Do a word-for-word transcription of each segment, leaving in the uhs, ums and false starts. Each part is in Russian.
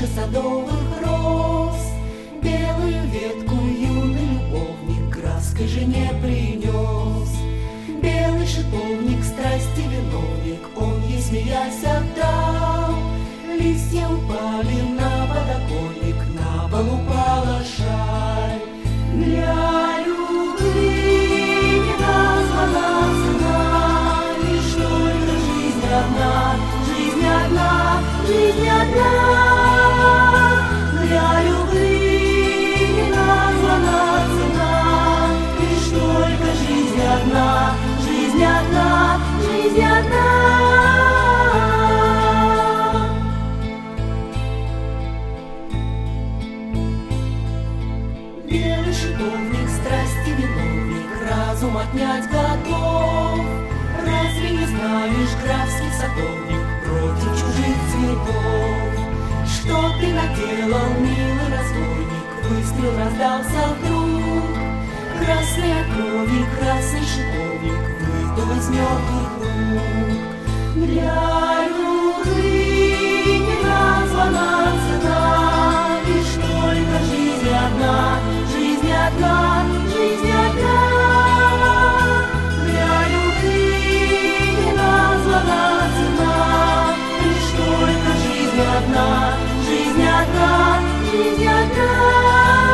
выше садовых роз. Белую ветку юный любовник краской жене принес. Белый шиповник, страсти виновник, он ей, смеясь, отдал. Листья упали на подоконник, на пол упала шаль. Для любви не названа цена, лишь только жизнь одна, жизнь одна, жизнь одна. Для любви не названа цена, лишь только жизнь одна, жизнь одна, жизнь одна. Белый шиповник, страсти виновник, разум отнять готов. Разве не знаешь, графский садовник, против чужих цветов? Что ты наделал, милый разбойник? Выстрел раздался вдруг. Красный от крови, красный шиповник выпал из мертвых рук. Для любви не названа цена, лишь только жизнь одна, жизнь одна, жизнь одна. Для любви не названа цена, лишь только жизнь одна, жизнь одна, жизнь одна.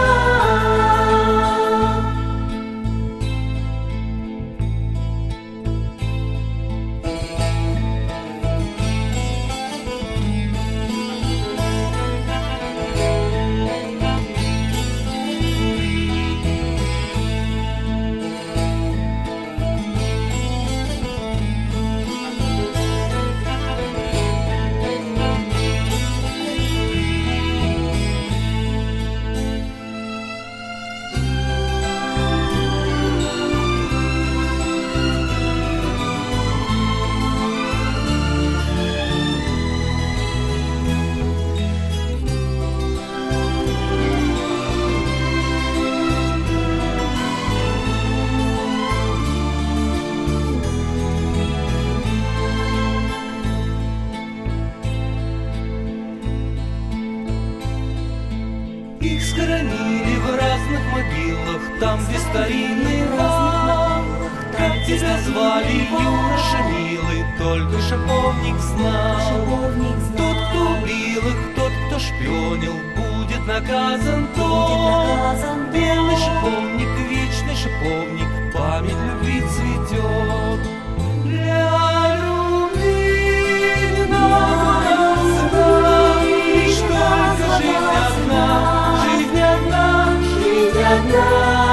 Их схоронили в разных могилах, там, где старинный рай. Как тебя звали, юноша милый, только шиповник знал. Тот, кто убил их, тот, кто шпионил, будет наказан тот. Белый шиповник, вечный шиповник, память любви цветет. Для любви не названа цена, лишь только жизнь одна, жизнь одна, жизнь одна.